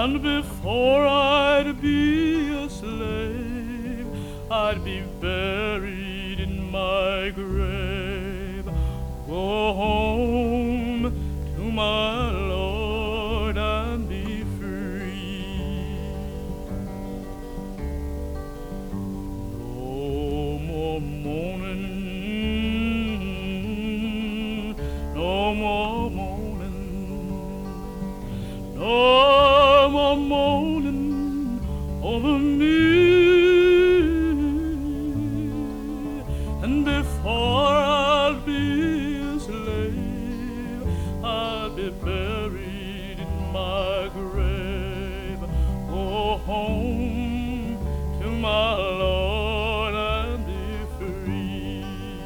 And before I'd be a slave, I'd be buried in my grave. Go home to my Lord and be free. No more mourning, no more mourning, no more mourning over me. And before I'll be a slave, I'll be buried in my grave. Go home to my Lord and be free.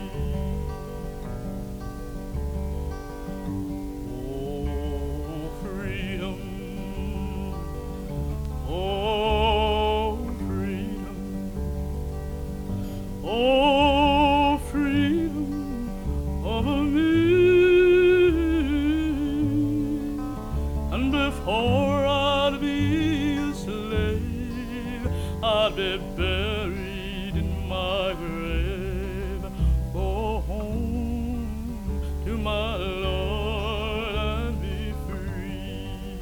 Oh, freedom. Oh, freedom. Oh, freedom over me. And before I'd be a slave, I'd be buried in my grave. Go home to my Lord and be free.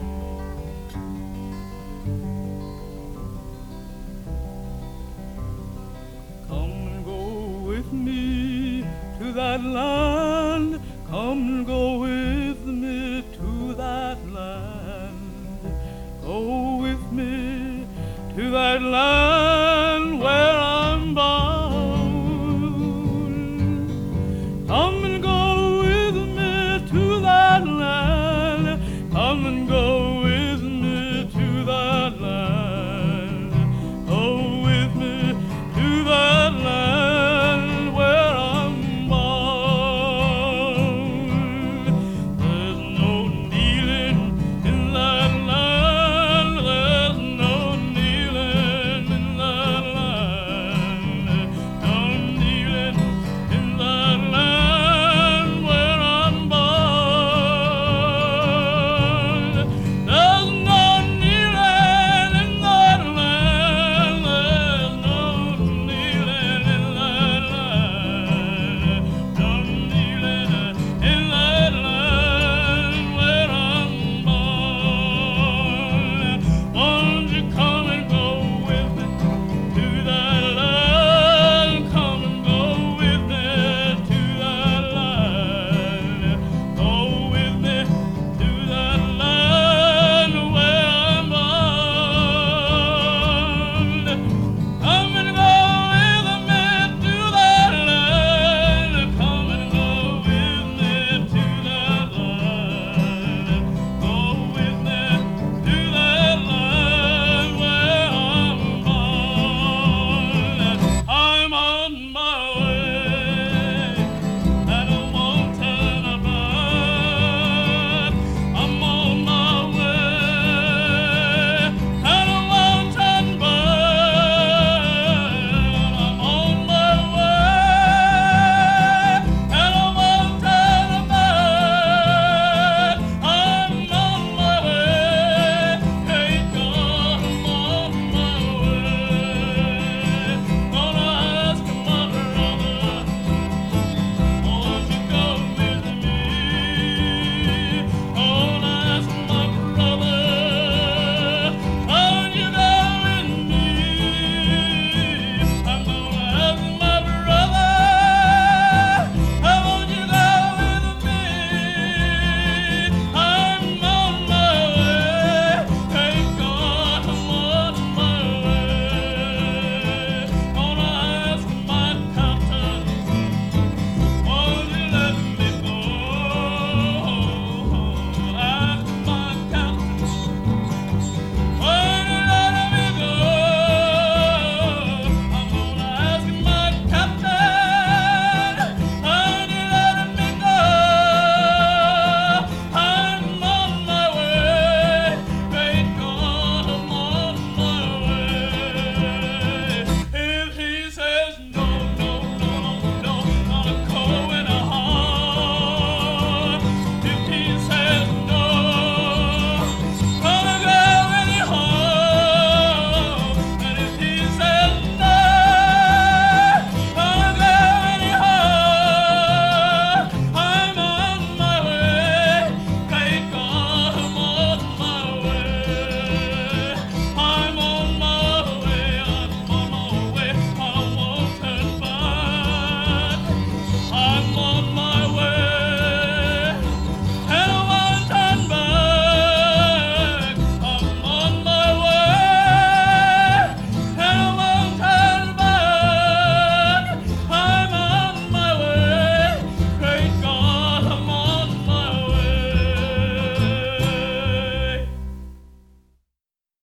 Come and go with me to that land. Come and go with me to that land. Go with me to that land.